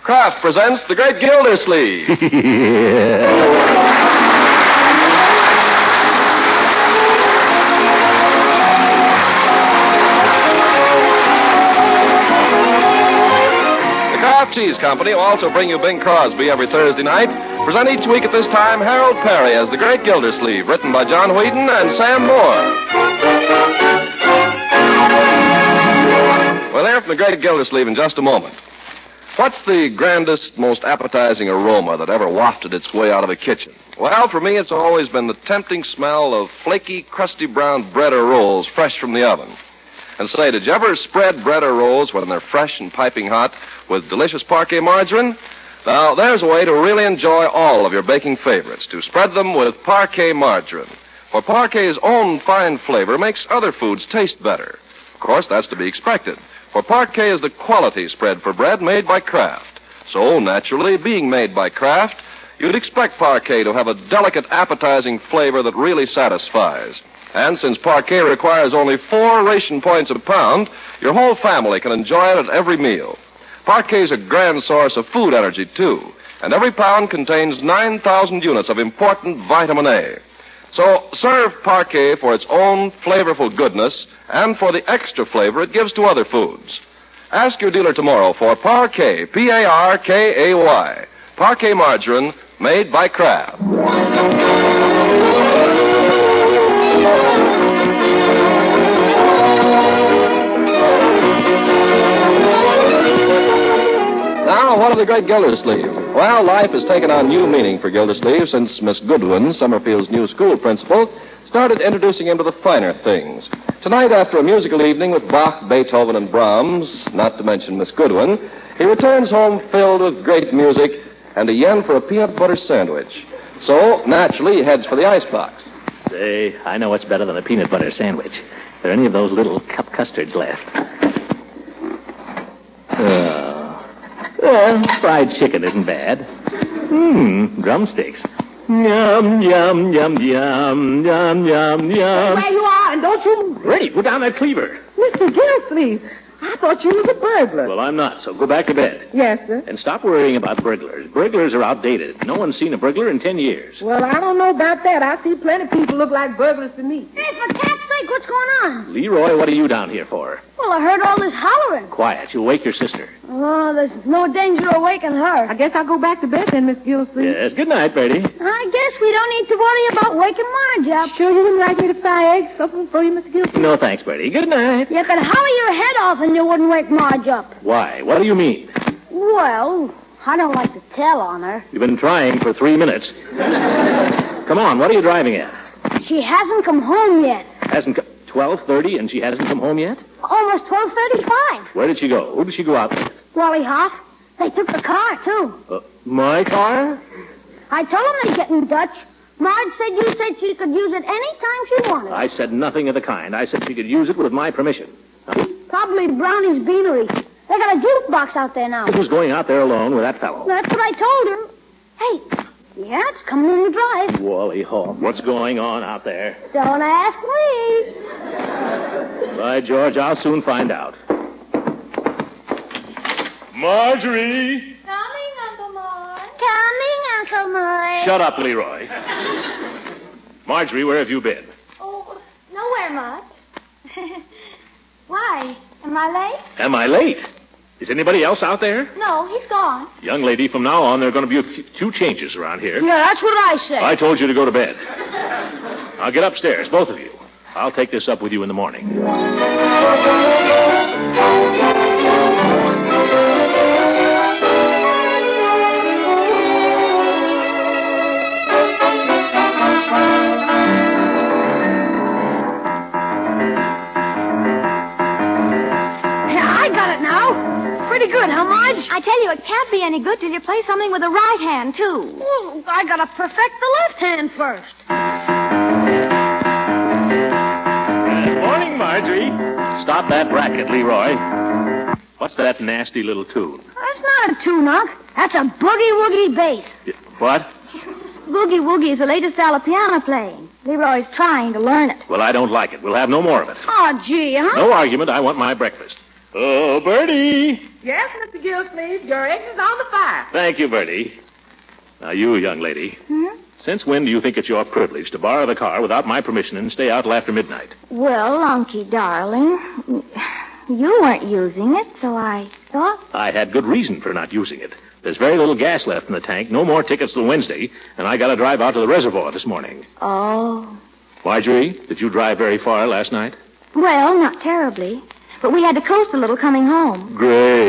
Kraft presents The Great Gildersleeve. The Kraft Cheese Company will also bring you Bing Crosby every Thursday night. Present each week at this time Harold Perry as The Great Gildersleeve, written by John Whedon and Sam Moore. We'll hear from The Great Gildersleeve in just a moment. What's the grandest, most appetizing aroma that ever wafted its way out of a kitchen? Well, for me, it's always been the tempting smell of flaky, crusty brown bread or rolls fresh from the oven. And say, did you ever spread bread or rolls when they're fresh and piping hot with delicious Parquet margarine? Now, there's a way to really enjoy all of your baking favorites, to spread them with Parquet margarine. For Parquet's own fine flavor makes other foods taste better. Of course, that's to be expected. For Parquet is the quality spread for bread made by Kraft. So, naturally, being made by Kraft, you'd expect Parquet to have a delicate, appetizing flavor that really satisfies. And since Parquet requires only 4 ration points a pound, your whole family can enjoy it at every meal. Parquet's a grand source of food energy, too, and every pound contains 9,000 units of important vitamin A. So serve Parquet for its own flavorful goodness and for the extra flavor it gives to other foods. Ask your dealer tomorrow for Parquet, P-A-R-K-A-Y, Parquet margarine made by Kraft. Now, what of the Great Gildersleeve? Well, life has taken on new meaning for Gildersleeve since Miss Goodwin, Summerfield's new school principal, started introducing him to the finer things. Tonight, after a musical evening with Bach, Beethoven, and Brahms, not to mention Miss Goodwin, he returns home filled with great music and a yen for a peanut butter sandwich. So, naturally, he heads for the icebox. Say, I know what's better than a peanut butter sandwich. Are there any of those little cup custards left? Well, fried chicken isn't bad. Drumsticks. Yum, yum, yum, yum, yum, yum, yum. Where you are, and don't you... Ready, put down that cleaver. Mr. Gildersleeve, I thought you was a burglar. Well, I'm not, so go back to bed. Yes, sir. And stop worrying about burglars. Burglars are outdated. No one's seen a burglar in 10 years. Well, I don't know about that. I see plenty of people look like burglars to me. Hey, for cat's sake, what's going on? Leroy, what are you down here for? Well, I heard all this hollering. Quiet, you'll wake your sister. Oh, there's no danger of waking her. I guess I'll go back to bed then, Miss Gildersleeve. Yes, good night, Bertie. I guess we don't need to worry about waking Marge up. Sure you wouldn't like me to fry eggs, something for you, Miss Gildersleeve? No, thanks, Bertie. Good night. Yeah, but holler your head off and you wouldn't wake Marge up. Why? What do you mean? Well, I don't like to tell on her. You've been trying for 3 minutes. Come on, what are you driving at? She hasn't come home yet. Hasn't come... 12:30 and she hasn't come home yet? Almost 12:35. Where did she go? Who did she go out with? Wally Hoff. They took the car, too. My car? I told them they'd get in Dutch. Marge said you said she could use it any time she wanted. I said nothing of the kind. I said she could use it with my permission. Probably Brownie's Beanery. They got a jukebox out there now. Who's going out there alone with that fellow? That's what I told her. Hey, yeah, it's coming in the drive. Wally Hoff, what's going on out there? Don't ask me. By George, I'll soon find out. Marjorie! Coming, Uncle Moore. Coming, Uncle Moore. Shut up, Leroy. Marjorie, where have you been? Oh, nowhere much. Why? Am I late? Am I late? Is anybody else out there? No, he's gone. Young lady, from now on, there are going to be a few changes around here. Yeah, that's what I say. I told you to go to bed. Now get upstairs, both of you. I'll take this up with you in the morning. Pretty good, huh, Marge? I tell you, it can't be any good till you play something with the right hand, too. Well, I gotta perfect the left hand first. Good morning, Marjorie. Stop that racket, Leroy. What's that nasty little tune? That's not a tune, Unc. That's a boogie-woogie bass. What? Boogie-woogie is the latest style of piano playing. Leroy's trying to learn it. Well, I don't like it. We'll have no more of it. Oh, gee, huh? No argument. I want my breakfast. Oh, Bertie. Yes, Mr. Gillsleeve, your eggs is on the fire. Thank you, Bertie. Now, you, young lady. Since when do you think it's your privilege to borrow the car without my permission and stay out till after midnight? Well, Unky, darling, you weren't using it, so I thought... I had good reason for not using it. There's very little gas left in the tank, no more tickets till Wednesday, and I got to drive out to the reservoir this morning. Oh. Marjorie, did you drive very far last night? Well, not terribly. But we had to coast a little coming home. Great.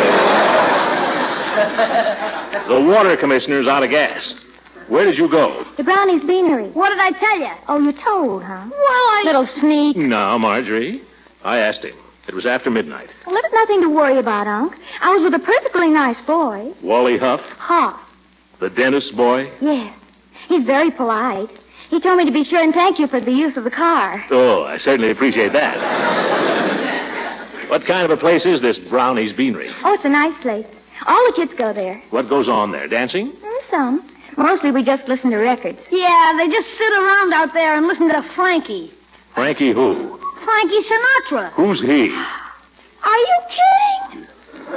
The water commissioner's out of gas. Where did you go? The Brownie's Beanery. What did I tell you? Oh, you told, huh? Well, Little sneak. No, Marjorie. I asked him. It was after midnight. Well, there's nothing to worry about, Unc. I was with a perfectly nice boy. Wally Huff? Huff. The dentist's boy? Yes. He's very polite. He told me to be sure and thank you for the use of the car. Oh, I certainly appreciate that. What kind of a place is this Brownie's Beanery? Oh, it's a nice place. All the kids go there. What goes on there? Dancing? Some. Mostly we just listen to records. Yeah, they just sit around out there and listen to Frankie. Frankie who? Frankie Sinatra. Who's he? Are you kidding?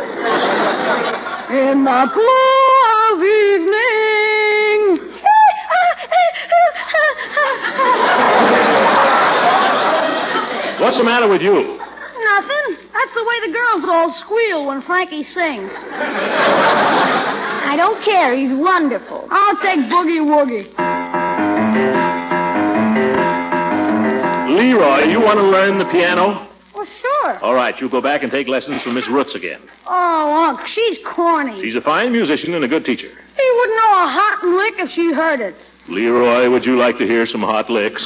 In the glow of evening. What's the matter with you? Nothing. That's the way the girls all squeal when Frankie sings. I don't care. He's wonderful. I'll take Boogie Woogie. Leroy, you want to learn the piano? Well, sure. All right, you go back and take lessons from Miss Roots again. Oh, Unc, she's corny. She's a fine musician and a good teacher. She wouldn't know a hot lick if she heard it. Leroy, would you like to hear some hot licks?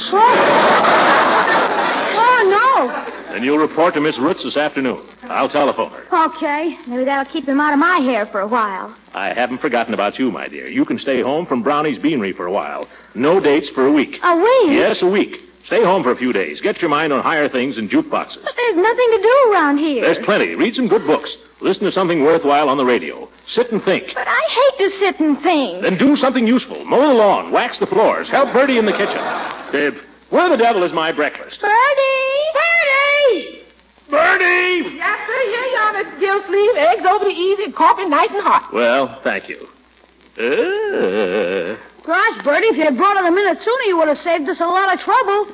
Oh, no. Then you'll report to Miss Roots this afternoon. I'll telephone her. Okay. Maybe that'll keep him out of my hair for a while. I haven't forgotten about you, my dear. You can stay home from Brownie's Beanery for a while. No dates for a week. A week? Yes, a week. Stay home for a few days. Get your mind on higher things than jukeboxes. But there's nothing to do around here. There's plenty. Read some good books. Listen to something worthwhile on the radio. Sit and think. But I hate to sit and think. Then do something useful. Mow the lawn. Wax the floors. Help Bertie in the kitchen. Where the devil is my breakfast? Bertie! Bertie! Bertie! Yes, sir. Here you are, Mr. Gillsleeve. Eggs over the easy, coffee nice and hot. Well, thank you. Gosh, Bertie, if you had brought it a minute sooner, you would have saved us a lot of trouble.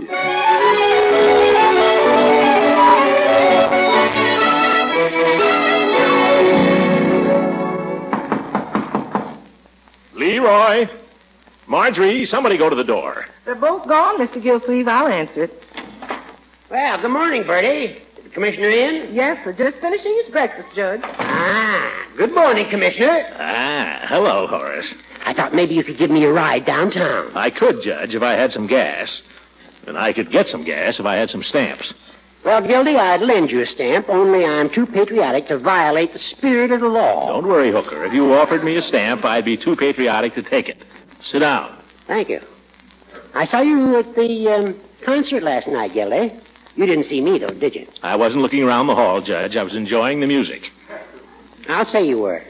Leroy! Marjorie, somebody go to the door. They're both gone, Mr. Gillsleeve. I'll answer it. Well, good morning, Bertie. Is the commissioner in? Yes, sir. Just finishing his breakfast, Judge. Good morning, Commissioner. Hello, Horace. I thought maybe you could give me a ride downtown. I could, Judge, if I had some gas. And I could get some gas if I had some stamps. Well, Gildy, I'd lend you a stamp, only I'm too patriotic to violate the spirit of the law. Don't worry, Hooker. If you offered me a stamp, I'd be too patriotic to take it. Sit down. Thank you. I saw you at the concert last night, Gildy. You didn't see me, though, did you? I wasn't looking around the hall, Judge. I was enjoying the music. I'll say you were.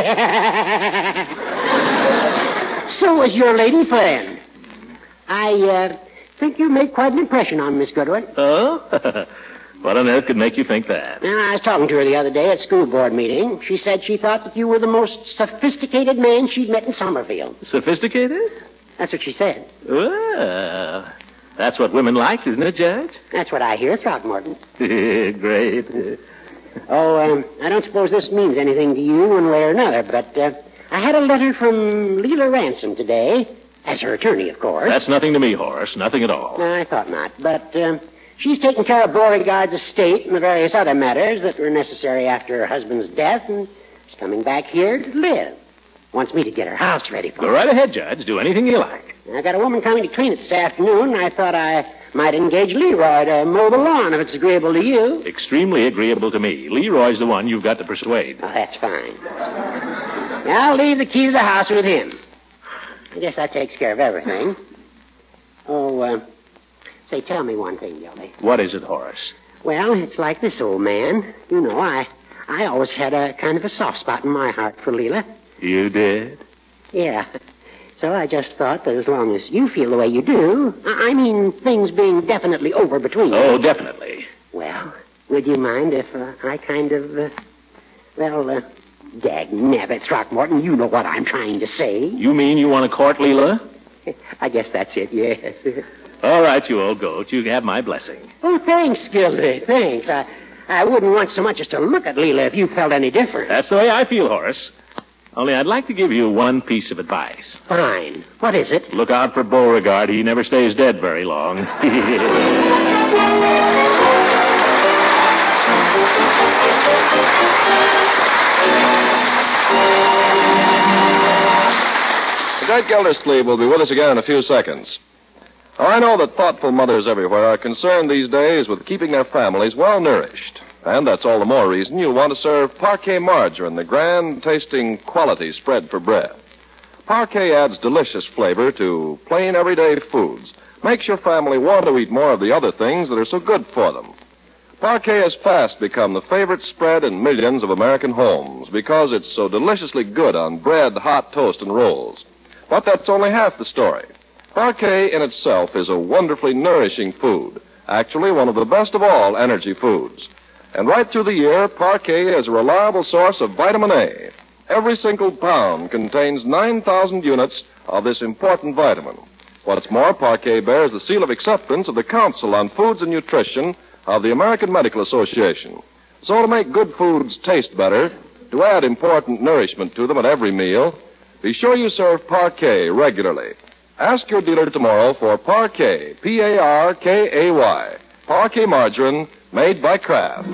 So was your lady friend. I think you made quite an impression on Miss Goodwin. Oh? What on earth could make you think that? Well, I was talking to her the other day at school board meeting. She said she thought that you were the most sophisticated man she'd met in Summerfield. Sophisticated? That's what she said. Well, that's what women like, isn't it, Judge? That's what I hear, Throckmorton. Great. I don't suppose this means anything to you one way or another, but I had a letter from Leela Ransom today, as her attorney, of course. That's nothing to me, Horace. Nothing at all. No, I thought not. But she's taking care of Beauregard's estate and the various other matters that were necessary after her husband's death, and she's coming back here to live. Wants me to get her house ready for her. Go right ahead, Judge. Do anything you like. I got a woman coming to clean it this afternoon, and I thought I might engage Leroy to mow the lawn if it's agreeable to you. Extremely agreeable to me. Leroy's the one you've got to persuade. Oh, that's fine. I'll leave the key to the house with him. I guess that takes care of everything. Say, tell me one thing, Gildy. What is it, Horace? Well, it's like this, old man. You know, I always had a kind of a soft spot in my heart for Leela. You did? Yeah. So I just thought that as long as you feel the way you do, I mean things being definitely over between you. Oh, definitely. Well, would you mind if I kind of, dag-nabbit, Throckmorton, you know what I'm trying to say. You mean you want to court Leela? I guess that's it, yes. All right, you old goat. You have my blessing. Oh, thanks, Gildy, thanks. I wouldn't want so much as to look at Leela if you felt any different. That's the way I feel, Horace. Only I'd like to give you one piece of advice. Fine. What is it? Look out for Beauregard. He never stays dead very long. The great Gildersleeve will be with us again in a few seconds. Now, I know that thoughtful mothers everywhere are concerned these days with keeping their families well nourished. And that's all the more reason you'll want to serve Parquet margarine, the grand-tasting quality spread for bread. Parquet adds delicious flavor to plain everyday foods. Makes your family want to eat more of the other things that are so good for them. Parquet has fast become the favorite spread in millions of American homes because it's so deliciously good on bread, hot toast, and rolls. But that's only half the story. Parquet in itself is a wonderfully nourishing food, actually one of the best of all energy foods. And right through the year, Parquet is a reliable source of vitamin A. Every single pound contains 9,000 units of this important vitamin. What's more, Parquet bears the seal of acceptance of the Council on Foods and Nutrition of the American Medical Association. So to make good foods taste better, to add important nourishment to them at every meal, be sure you serve Parquet regularly. Ask your dealer tomorrow for Parquet, P-A-R-K-A-Y. Parquet margarine made by Kraft.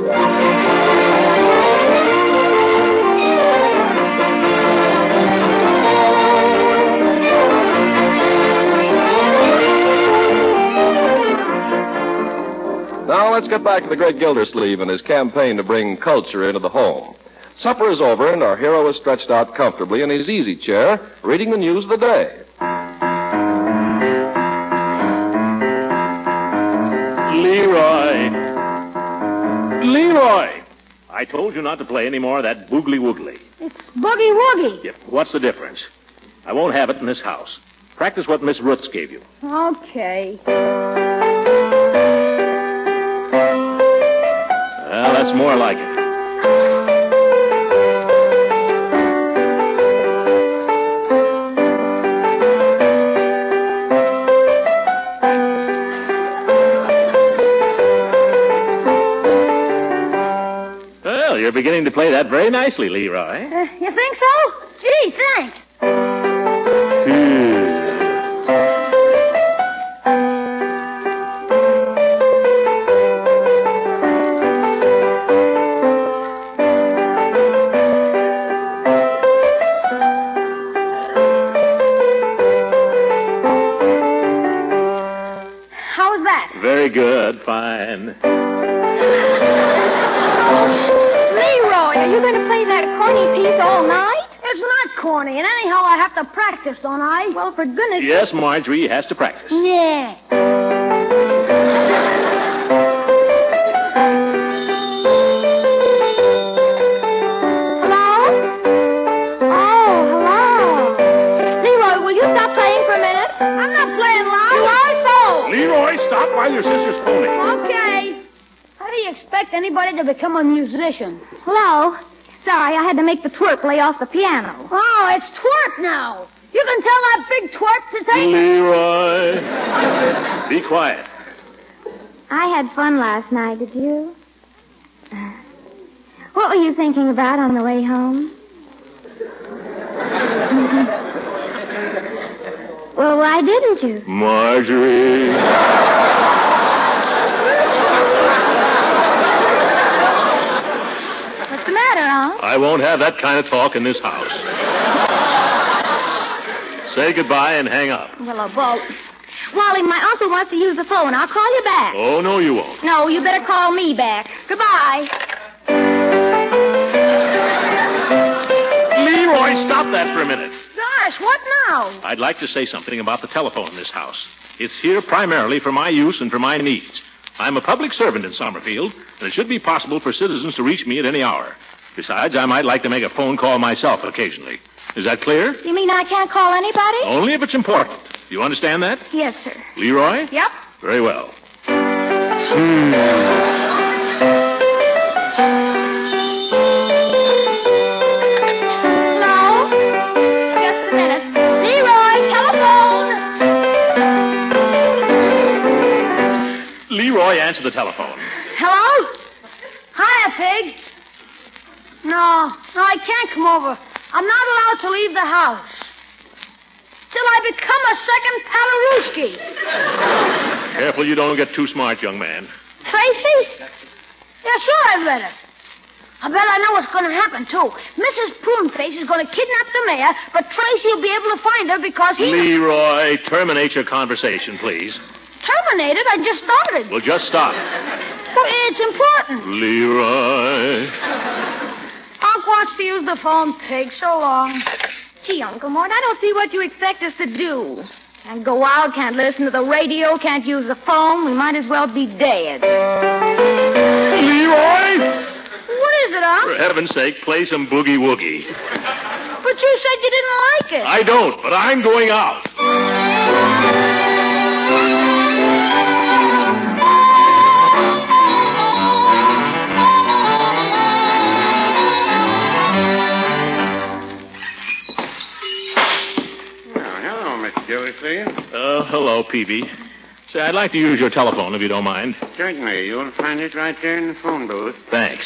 Now let's get back to the great Gildersleeve and his campaign to bring culture into the home. Supper is over and our hero is stretched out comfortably in his easy chair, reading the news of the day. Leroy! I told you not to play any more of that boogly woogly. It's boogie woogie. Yeah, what's the difference? I won't have it in this house. Practice what Miss Roots gave you. Okay. Well, that's more like it. You're beginning to play that very nicely, Leroy. You think so? Gee, thanks. How was that? Very good. Fine. Are you going to play that corny piece all night? It's not corny, and anyhow I have to practice, don't I? Well, for goodness' Yes, Marjorie has to practice. Yeah. Hello? Oh, hello. Leroy, will you stop playing for a minute? I'm not playing loud. You are so. Leroy, stop while your sister's phoning. Okay. How do you expect anybody to become a musician? Hello? Sorry, I had to make the twerp lay off the piano. Oh, it's twerp now. You can tell that big twerp to take... Leroy, be quiet. I had fun last night, did you? What were you thinking about on the way home? Well, why didn't you? Marjorie. What's the matter, Unc? I won't have that kind of talk in this house. Say goodbye and hang up. Well, a boat. Wally, my uncle wants to use the phone. I'll call you back. Oh, no, you won't. No, you better call me back. Goodbye. Leroy, stop that for a minute. Gosh, what now? I'd like to say something about the telephone in this house. It's here primarily for my use and for my needs. I'm a public servant in Summerfield, and it should be possible for citizens to reach me at any hour. Besides, I might like to make a phone call myself occasionally. Is that clear? You mean I can't call anybody? Only if it's important. Do you understand that? Yes, sir. Leroy? Yep. Very well. answer the telephone. Hello? Hiya, Pig. No, I can't come over. I'm not allowed to leave the house. Till I become a second Palarooski. Careful you don't get too smart, young man. Tracy? Yeah, sure, I've read it. I bet I know what's going to happen, too. Mrs. Pruneface is going to kidnap the mayor, but Tracy will be able to find her because he... Leroy, terminate your conversation, please. Terminated? I just started. Well, just stop. Well, it's important. Leroy. Unc wants to use the phone, Pig. So long. Gee, Uncle Mort, I don't see what you expect us to do. Can't go out, can't listen to the radio, can't use the phone. We might as well be dead. Leroy! What is it, Unc? For heaven's sake, play some boogie-woogie. But you said you didn't like it. I don't, but I'm going out. Hello, Mr. Gildersleeve. Hello, Peavy. Say, I'd like to use your telephone, if you don't mind. Certainly. You'll find it right there in the phone booth. Thanks.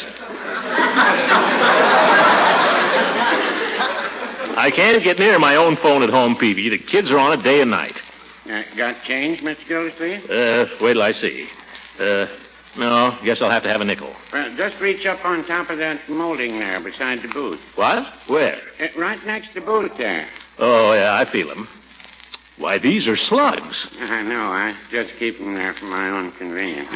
I can't get near my own phone at home, Peavy. The kids are on it day and night. Got change, Mr. Gildersleeve? Wait till I see. No, guess I'll have to have a nickel. Just reach up on top of that molding there beside the booth. What? Where? Right next to the booth there. Oh, yeah, I feel them. Why, these are slugs. I know. I just keep them there for my own convenience.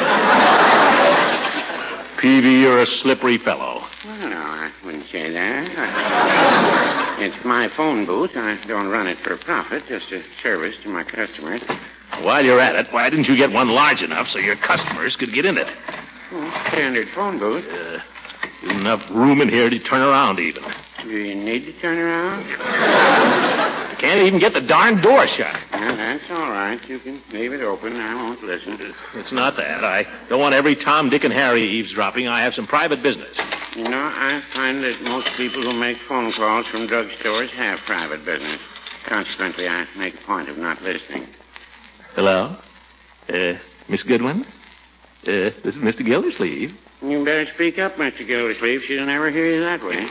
Peavy, you're a slippery fellow. Well, no, I wouldn't say that. It's my phone booth. I don't run it for profit, just a service to my customers. While you're at it, why didn't you get one large enough so your customers could get in it? Standard phone booth. Enough room in here to turn around even. Do you need to turn around? You can't even get the darn door shut. Well, that's all right. You can leave it open. I won't listen. It's not that. I don't want every Tom, Dick, and Harry eavesdropping. I have some private business. You know, I find that most people who make phone calls from drugstores have private business. Consequently, I make a point of not listening. Hello? Miss Goodwin? This is Mr. Gildersleeve. You better speak up, Mr. Gildersleeve. She'll never hear you that way.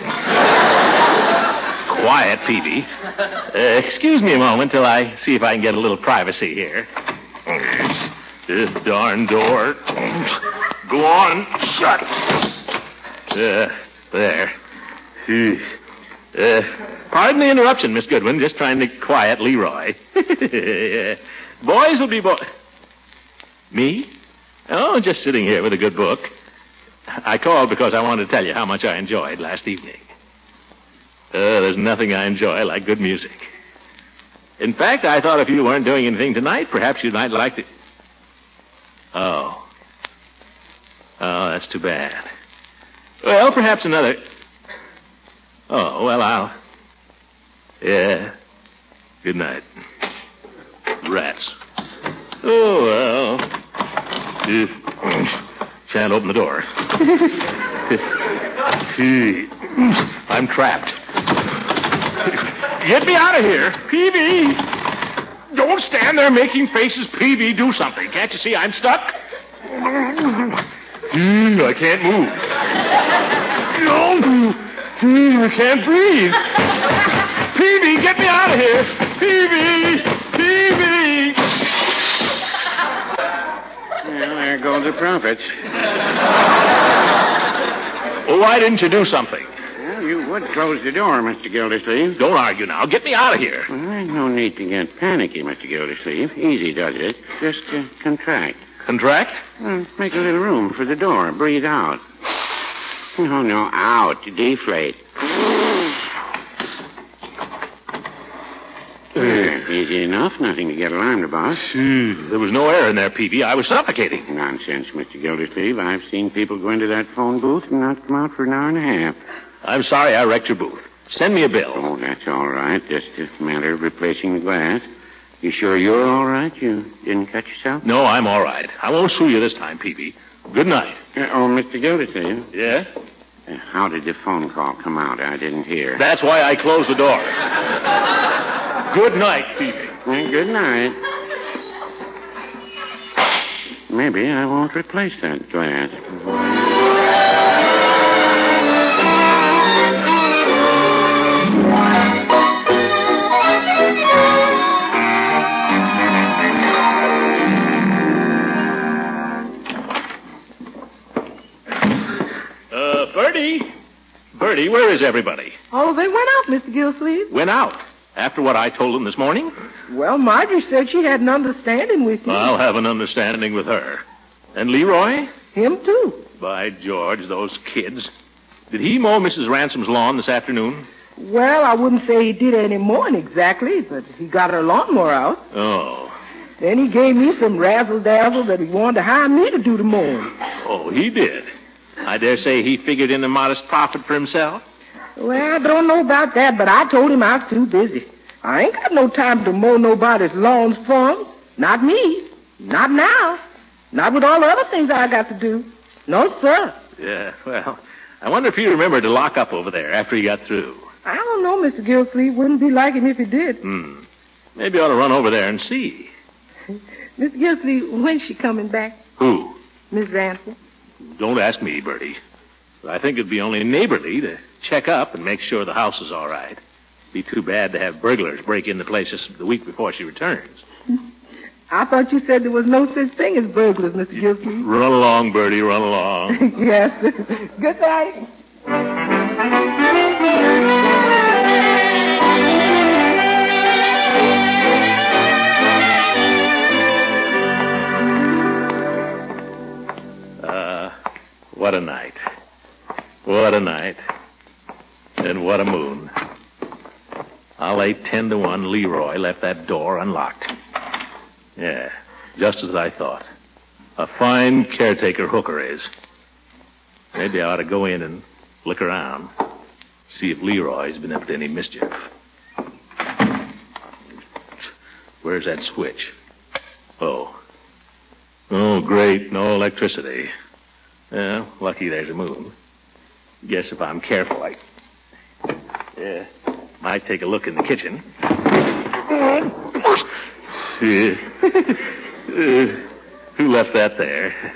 Quiet, Peavy. Excuse me a moment till I see if I can get a little privacy here. This darn door. Go on, shut. There. Pardon the interruption, Miss Goodwin. Just trying to quiet Leroy. Boys will be boys. Me? Oh, just sitting here with a good book. I called because I wanted to tell you how much I enjoyed last evening. There's nothing I enjoy like good music. In fact, I thought if you weren't doing anything tonight, perhaps you might like to... Oh, that's too bad. Well, perhaps another... Oh, well, I'll... Yeah. Good night. Rats. Oh, well... Shan't open the door. I'm trapped. Get me out of here. Peavy! Don't stand there making faces. Peavy, do something. Can't you see I'm stuck? I can't move. No, I can't breathe. Peavy, get me out of here. Peavy! Peavy! Well, there go the profits. Well, why didn't you do something? Well, you would close the door, Mr. Gildersleeve. Don't argue now. Get me out of here. Well, there's no need to get panicky, Mr. Gildersleeve. Easy does it. Just contract. Contract? Make a little room for the door. Breathe out. Oh, no, out. Deflate. Easy enough. Nothing to get alarmed about. There was no air in there, Peavy. I was suffocating. Nonsense, Mr. Gildersleeve. I've seen people go into that phone booth and not come out for an hour and a half. I'm sorry I wrecked your booth. Send me a bill. Oh, that's all right. Just a matter of replacing the glass. You sure you're all right? You didn't cut yourself? No, I'm all right. I won't sue you this time, Peavy. Good night. Mr. Gildersleeve. Yeah? How did the phone call come out? I didn't hear. That's why I closed the door. Good night, Peavy. Good night. maybe I won't replace that glass. Bertie, where is everybody? Oh, they went out, Mr. Gillsleeve. Went out? After what I told them this morning? Well, Marjorie said she had an understanding with you. I'll have an understanding with her. And Leroy? Him, too. By George, those kids. Did he mow Mrs. Ransom's lawn this afternoon? Well, I wouldn't say he did any mowing exactly, but he got her lawnmower out. Oh. Then he gave me some razzle-dazzle that he wanted to hire me to do the mowing. Oh, he did? I dare say he figured in a modest profit for himself. Well, I don't know about that, but I told him I was too busy. I ain't got no time to mow nobody's lawns for him. Not me. Not now. Not with all the other things I got to do. No, sir. Yeah, well, I wonder if he remembered to lock up over there after he got through. I don't know, Mr. Gillsleeve. Wouldn't be like him if he did. Maybe I ought to run over there and see. Mr. Gillsleeve, when's she coming back? Who? Miss Ransom. Don't ask me, Bertie. I think it'd be only neighborly to check up and make sure the house is all right. Be too bad to have burglars break into places the week before she returns. I thought you said there was no such thing as burglars, Mr. Gillsleeve. Run along, Bertie, run along. Yes. Good night. What a night. What a night. And what a moon. I'll lay 10-1 Leroy left that door unlocked. Yeah, just as I thought. A fine caretaker Hooker is. Maybe I ought to go in and look around. See if Leroy's been up to any mischief. Where's that switch? Oh, great. No electricity. Yeah, lucky there's a moon. Guess if I'm careful, might take a look in the kitchen. Who left that there?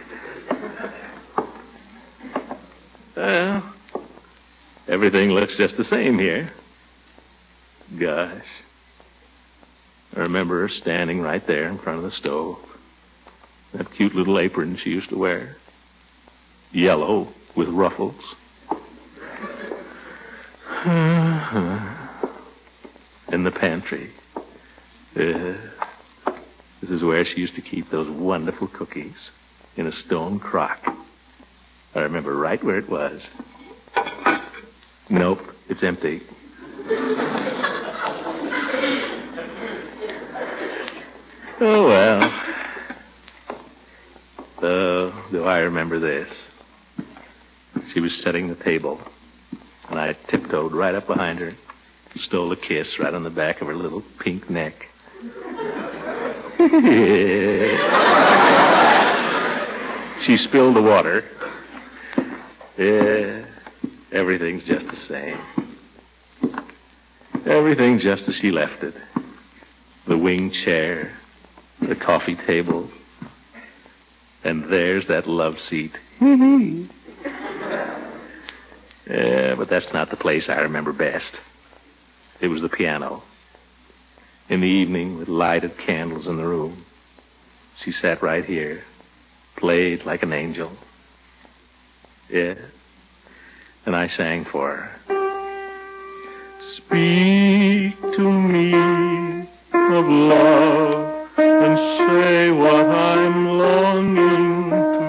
Well, everything looks just the same here. Gosh. I remember her standing right there in front of the stove. That cute little apron she used to wear. Yellow with ruffles. In the pantry. This is where she used to keep those wonderful cookies in a stone crock. I remember right where it was. Nope, it's empty. Oh, well. Do I remember this? She was setting the table, and I tiptoed right up behind her and stole a kiss right on the back of her little pink neck. She spilled the water. Yeah, everything's just the same. Everything just as she left it. The wing chair, the coffee table, and there's that love seat. Yeah, but that's not the place I remember best. It was the piano. In the evening, with lighted candles in the room, she sat right here, played like an angel. Yeah, and I sang for her. Speak to me of love and say what I'm longing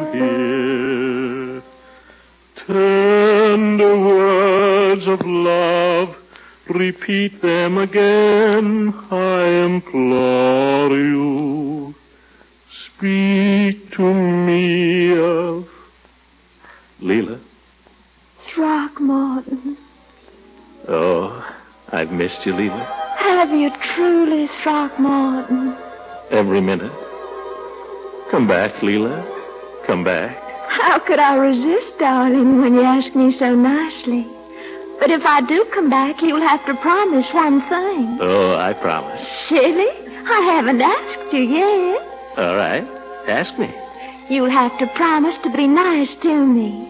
to hear. Tender words of love, repeat them again, I implore you. Speak to me of... Leela? Throckmorton. Oh, I've missed you, Leela. Have you truly, Throckmorton? Every minute. Come back, Leela. Come back. How could I resist, darling, when you ask me so nicely? But if I do come back, you'll have to promise one thing. Oh, I promise. Silly. I haven't asked you yet. All right. Ask me. you'll have to promise to be nice to me.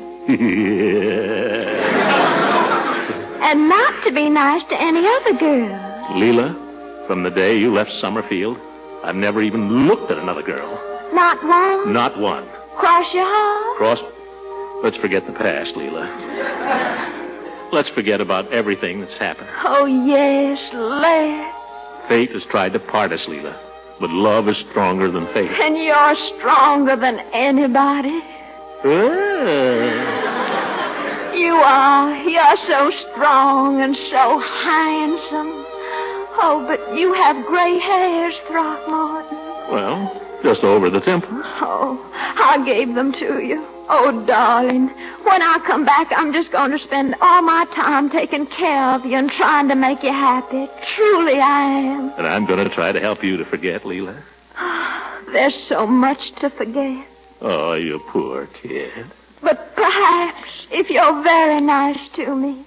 And not to be nice to any other girl. Leela, from the day you left Summerfield, I've never even looked at another girl. Not one? Not one. Cross your heart? Let's forget the past, Leela. Let's forget about everything that's happened. Oh, yes, let's. Fate has tried to part us, Leela, but love is stronger than fate. And you're stronger than anybody. You are. You're so strong and so handsome. Oh, but you have gray hairs, Throckmorton. Well, just over the temples. Oh, I gave them to you. Oh, darling, when I come back, I'm just going to spend all my time taking care of you and trying to make you happy. Truly, I am. And I'm going to try to help you to forget, Leela. There's so much to forget. Oh, you poor kid. But perhaps, if you're very nice to me.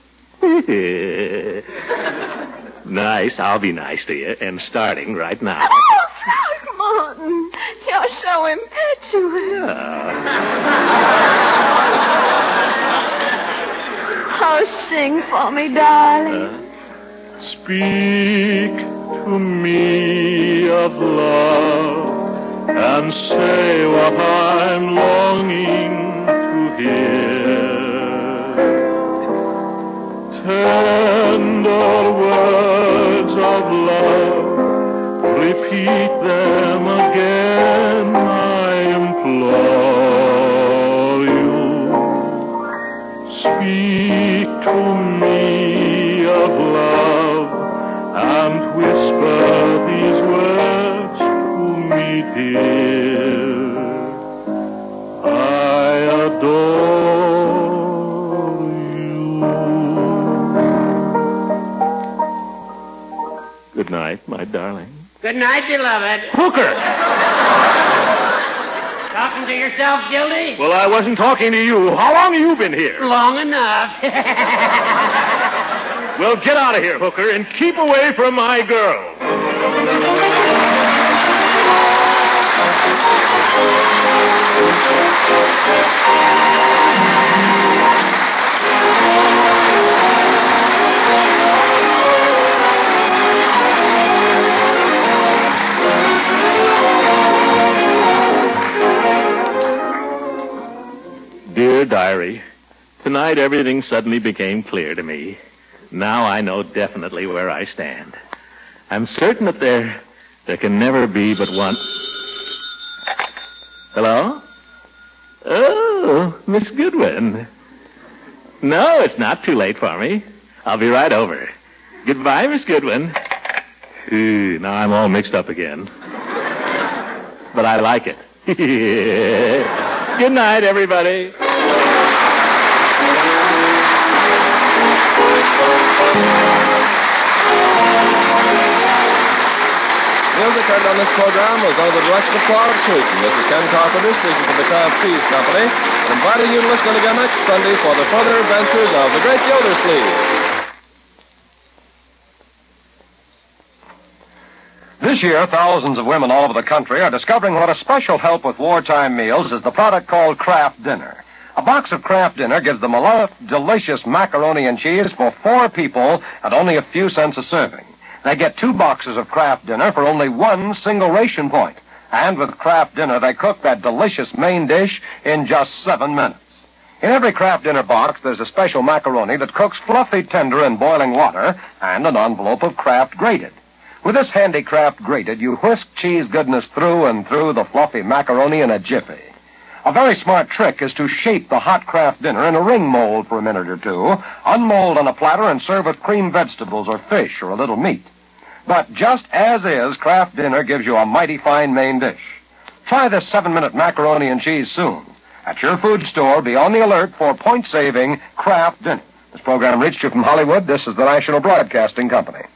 Nice, I'll be nice to you, and starting right now. Oh, Throckmorton, you're so impetuous. Oh, sing for me, darling. Speak to me of love and say what I'm longing to hear. Tender words of love, repeat them again, I implore you. Speak to me of love and whisper these words to me, dear. I adore you. Good night, my darling. Good night, beloved. Hooker! Talking to yourself, Gildy? Well, I wasn't talking to you. How long have you been here? Long enough. Well, get out of here, Hooker, and keep away from my girl. Dear Diary, tonight everything suddenly became clear to me. Now I know definitely where I stand. I'm certain that there can never be but one... Hello? Oh, Miss Goodwin. No, it's not too late for me. I'll be right over. Goodbye, Miss Goodwin. Now I'm all mixed up again. But I like it. Good night, everybody. Music heard on this program was under the direction of Claude Sweeten. This is Ken Carpenter speaking for the Kraft Cheese Company, inviting you to listen again next Sunday for the further adventures of the Great Gildersleeve. This year, thousands of women all over the country are discovering what a special help with wartime meals is the product called Kraft Dinner. A box of Kraft Dinner gives them a delicious macaroni and cheese for 4 people at only a few cents a serving. They get 2 boxes of Kraft Dinner for only 1 single ration point. And with Kraft Dinner, they cook that delicious main dish in just 7 minutes. In every Kraft Dinner box, there's a special macaroni that cooks fluffy tender in boiling water and an envelope of Kraft Grated. With this handy Kraft Grated, you whisk cheese goodness through and through the fluffy macaroni in a jiffy. A very smart trick is to shape the hot Kraft Dinner in a ring mold for a minute or two, unmold on a platter, and serve with creamed vegetables or fish or a little meat. But just as is, Kraft Dinner gives you a mighty fine main dish. Try this 7-minute macaroni and cheese soon. At your food store, be on the alert for point-saving Kraft Dinner. This program reached you from Hollywood. This is the National Broadcasting Company.